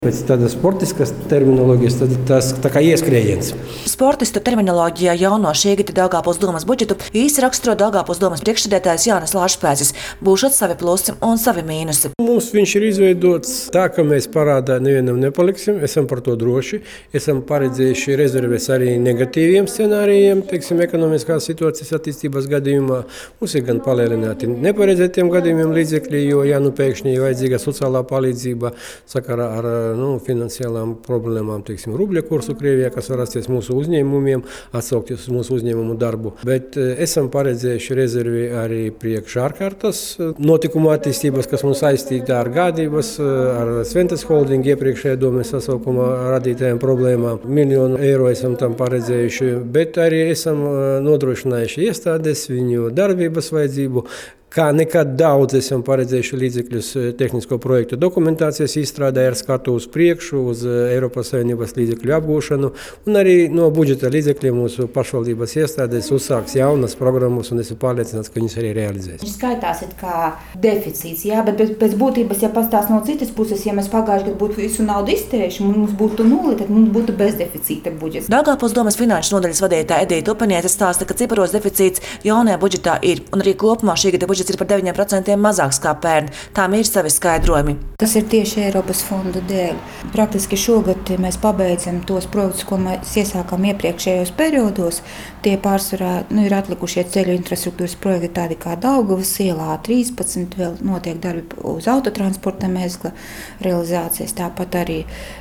Pēc tādas sportiskas terminoloģijas tas tā kā ieskrējiens. Sportistu terminoloģijā jauno šī gada Daugavpils domas budžetu īsi raksturo Daugavpils domas priekšsēdētājs Jānis Lāčpēcis. Būšot savi plusi un savi mīnusi. Mums viņš ir izveidots tā, ka mēs parādā nevienam nepaliksim, esam par to droši. Esam paredzējuši rezerves arī negatīviem scenārijiem, ekonomiskās situācijas attīstības gadījumā. Mums ir gan palielināti neparedzētiem gadījumiem līdzekļi, jo pēkšņi ir vajadzīga sociālā palīdzība sakarā ar finansiālām problēmām, rubļa kursu Krievijā, kas var rasties mūsu uzņēmumiem, atsaukties uz mūsu uzņēmumu darbu. Bet esam paredzējuši rezervi arī priekš ārkārtas notikumu attīstības, kas mums saistīta ar gādības, ar Sventes holdingu iepriekšējā domes sasaukumā radītajām problēmām. 1 miljonu eiro esam tam paredzējuši, bet arī esam nodrošinājuši iestādes, viņu darbības vajadzību. Kā nekad daudz esam paredzējuši līdzekļus tehnisko projektu dokumentācijas izstrādē ar skatu uz priekšu, uz Eiropas Savienības līdzekļu apgūšanu, un arī no budžeta līdzekļiem mūsu pašvaldības iestādes uzsāks jaunas programmas, un esmu pārliecināts, ka viņas arī realizēs. Viņš skaitās kā deficīts, jā, bet pēc būtības, ja pastāst no citas puses, ja mēs pagājuši gadu būtu visu naudu iztērējuši, mums būtu nulli, tad mums būtu bezdeficīta budžets. Daugavpils domas finanšu nodaļas vadītāja Edita Upaniete stāsta, ka ciparos deficīts jaunajā budžetā ir, un arī kopumā šī gada budžets ir par 9% mazāks kā pērn. Tām ir savi skaidrojumi. Tas ir tieši Eiropas fondu dēļ. Praktiski šogad mēs pabeidzam tos projektus, ko mēs iesākām iepriekšējos periodos. Tie pārsvarā ir atlikušie ceļu infrastruktūras projekti, tādi kā Daugavas ielā 13, vēl notiek darbi uz autotransporta mezgla realizācijas, tāpat arī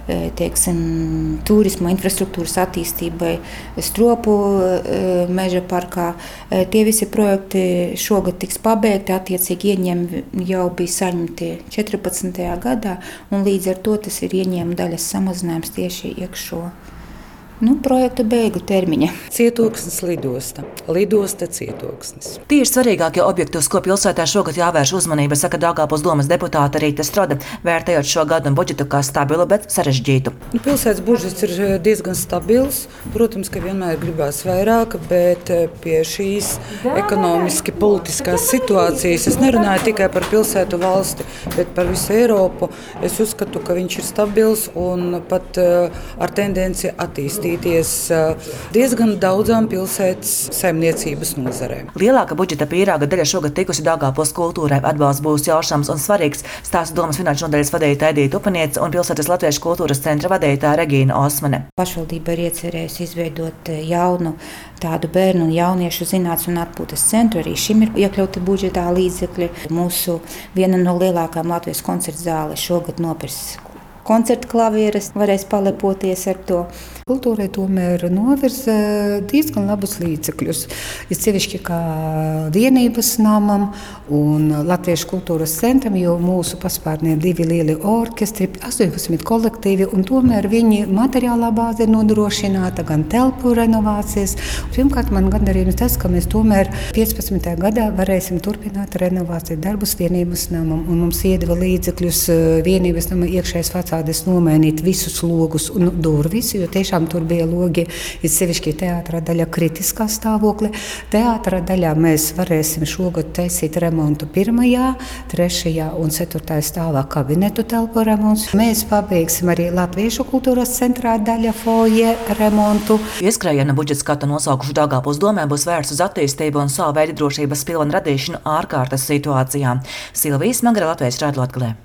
turisma infrastruktūras attīstībai Stropu meža parkā. Tie visi projekti šogad tiks pabeigti. Attiecīgi ieņēmumi jau bija saņemti 14. gadā, un līdz ar to tas ir ieņēmuma daļas samazinājums tieši iekšo projektu beigu termiņa. Cietoksnis lidosta. Lidosta cietoksnis. Tie ir svarīgākie objekti, uz ko pilsētā šogad jāvērš uzmanība, saka Daugavpils domas deputāte Rīta Strode, vērtējot šo gadu budžetu kā stabilu, bet sarežģītu. Pilsētas budžets ir diezgan stabils. Protams, ka vienmēr gribās vairāk, bet pie šīs ekonomiski politiskās situācijas es nerunāju tikai par pilsētu valsti, bet par visu Eiropu. Es uzskatu, ka viņš ir stabils un pat ar tendenci attīstīties diezgan daudzām pilsētas saimniecības nozarēm. Lielāka budžeta pīrāga daļa šogad tikusi Daugavpils kultūrai. Atbalsts būs jaušams un svarīgs, stāsta domas finanšu nodaļas vadītāja Edita Upaniete un pilsētas Latviešu kultūras centra vadītāja Regīna Osmane. Pašvaldība ir iecerējusi izveidot jaunu tādu bērnu un jauniešu zinātnes un atpūtas centru. Arī šim ir iekļauti budžetā līdzekļi. Mūsu viena no lielākām Latvijas koncerta zāles šogad nopirks koncerta klavieres, varēs palepoties ar to. Kultūrai tomēr novirza diezgan labus līdzekļus. Ir sevišķi kā vienības namam un Latviešu kultūras centram, jo mūsu paspārnē 2 lieli orķestri, 18 kolektīvi, un tomēr viņi materiālā bāze ir nodrošināta, gan telpu renovācijas. Pirmkārt, man gandarījums tas, ka mēs tomēr 15. gadā varēsim turpināt renovāciju darbus vienības namam, un mums iedeva līdzekļus vienības nama iekšējas facādes nomainīt visus logus un durvis, jo tiešām tur bija logi, ir sevišķi teātra daļa kritiskā stāvokļa. Teātra daļā mēs varēsim šogad taisīt remontu 1., 3. un 4. stāvā kabinetu telpu remonts. Mēs pabeigsim arī Latviešu kultūras centrā daļa foje remontu. Ieskrējiena budžets, kā to nosaukuši Daugavpils domē, būs vērsts uz attīstību un savu veidu drošības pilnu radīšanu ārkārtas situācijām. Silvija Smagra, Latvijas radio Latgalē.